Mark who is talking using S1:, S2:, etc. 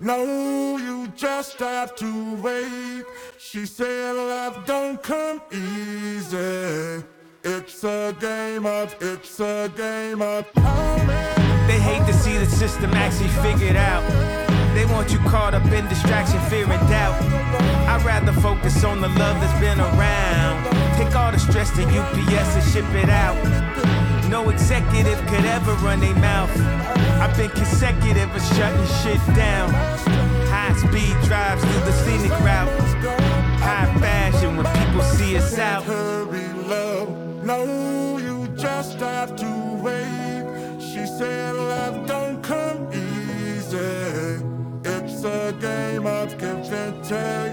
S1: No, you just have to wait. She said love don't come easy. It's a game of coming.
S2: They hate to see the system actually figured out. They want you caught up in distraction, fear and doubt. I'd rather focus on the love that's been around. Take all the stress to UPS and ship it out. No executive could ever run their mouth. I've been consecutive of shutting shit down. High speed drives through the scenic route. High fashion when people see us out.
S1: Hurry, love. No, you just have to wait. She said love don't come easy. It's a game of give and take.